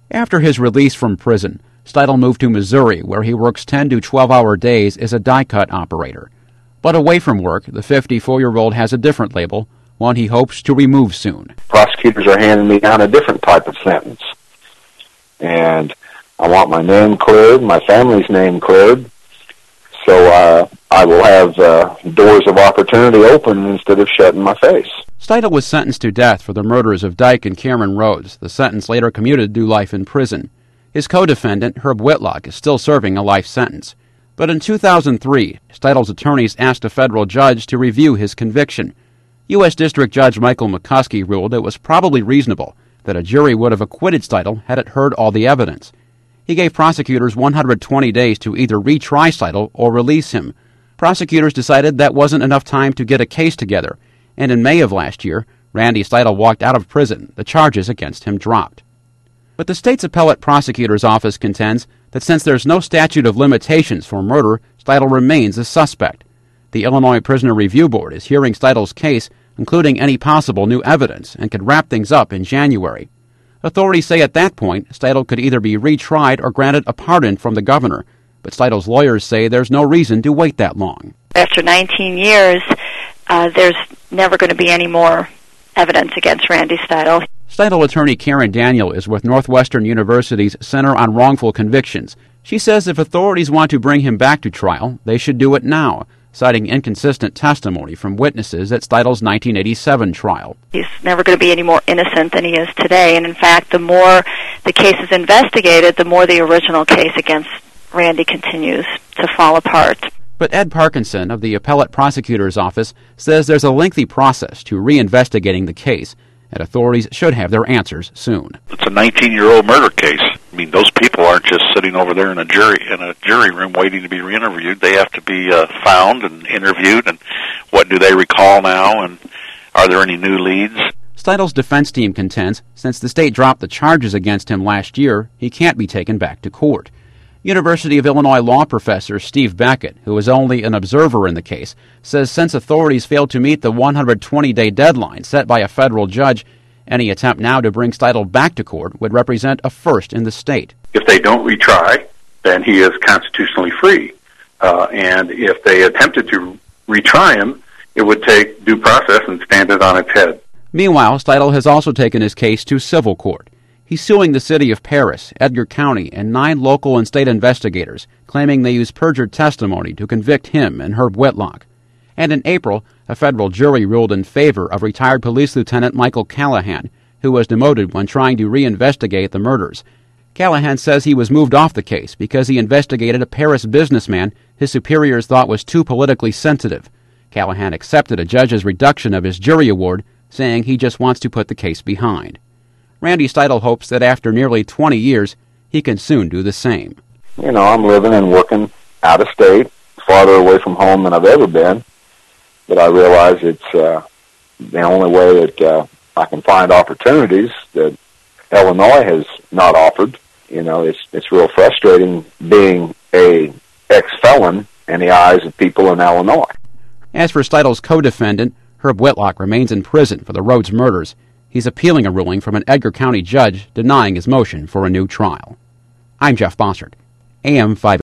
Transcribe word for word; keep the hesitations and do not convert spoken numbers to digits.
After his release from prison, Steidl moved to Missouri, where he works ten to twelve-hour days as a die-cut operator. But away from work, the fifty-four-year-old has a different label, one he hopes to remove soon. Prosecutors are handing me down a different type of sentence. And I want my name cleared, my family's name cleared, so uh, I will have uh, doors of opportunity open instead of shutting my face. Steidl was sentenced to death for the murders of Dyke and Cameron Rhodes. The sentence later commuted to life in prison. His co-defendant, Herb Whitlock, is still serving a life sentence. But in two thousand three, Steidl's attorneys asked a federal judge to review his conviction. U S District Judge Michael McCuskey ruled it was probably reasonable that a jury would have acquitted Steidl had it heard all the evidence. He gave prosecutors one hundred twenty days to either retry Steidl or release him. Prosecutors decided that wasn't enough time to get a case together, and in May of last year, Randy Steidl walked out of prison. The charges against him dropped. But the state's appellate prosecutor's office contends that since there's no statute of limitations for murder, Steidl remains a suspect. The Illinois Prisoner Review Board is hearing Steidl's case, including any possible new evidence, and could wrap things up in January. Authorities say at that point, Steidl could either be retried or granted a pardon from the governor, but Steidl's lawyers say there's no reason to wait that long. After nineteen years, uh, there's never going to be any more evidence against Randy Steidl. Steidl attorney Karen Daniel is with Northwestern University's Center on Wrongful Convictions. She says if authorities want to bring him back to trial, they should do it now, citing inconsistent testimony from witnesses at Steidl's nineteen eighty-seven trial. He's never going to be any more innocent than he is today, and in fact, the more the case is investigated, the more the original case against Randy continues to fall apart. But Ed Parkinson of the Appellate Prosecutor's Office says there's a lengthy process to reinvestigating the case, and authorities should have their answers soon. It's a nineteen-year-old murder case. I mean, those people aren't just sitting over there in a jury in a jury room waiting to be re-interviewed. They have to be uh, found and interviewed, and what do they recall now, and are there any new leads? Steidl's defense team contends since the state dropped the charges against him last year, he can't be taken back to court. University of Illinois law professor Steve Beckett, who is only an observer in the case, says since authorities failed to meet the one hundred twenty day deadline set by a federal judge, any attempt now to bring Steidl back to court would represent a first in the state. If they don't retry, then he is constitutionally free. Uh, and if they attempted to retry him, it would take due process and stand it on its head. Meanwhile, Steidl has also taken his case to civil court. He's suing the city of Paris, Edgar County, and nine local and state investigators, claiming they used perjured testimony to convict him and Herb Whitlock. And in April, a federal jury ruled in favor of retired police lieutenant Michael Callahan, who was demoted when trying to reinvestigate the murders. Callahan says he was moved off the case because he investigated a Paris businessman his superiors thought was too politically sensitive. Callahan accepted a judge's reduction of his jury award, saying he just wants to put the case behind. Randy Steidl hopes that after nearly twenty years, he can soon do the same. You know, I'm living and working out of state, farther away from home than I've ever been, but I realize it's uh, the only way that uh, I can find opportunities that Illinois has not offered. You know, it's it's real frustrating being a ex-felon in the eyes of people in Illinois. As for Steidl's co-defendant, Herb Whitlock remains in prison for the Rhodes murders. He's appealing a ruling from an Edgar County judge denying his motion for a new trial. I'm Jeff Bossert, A M five.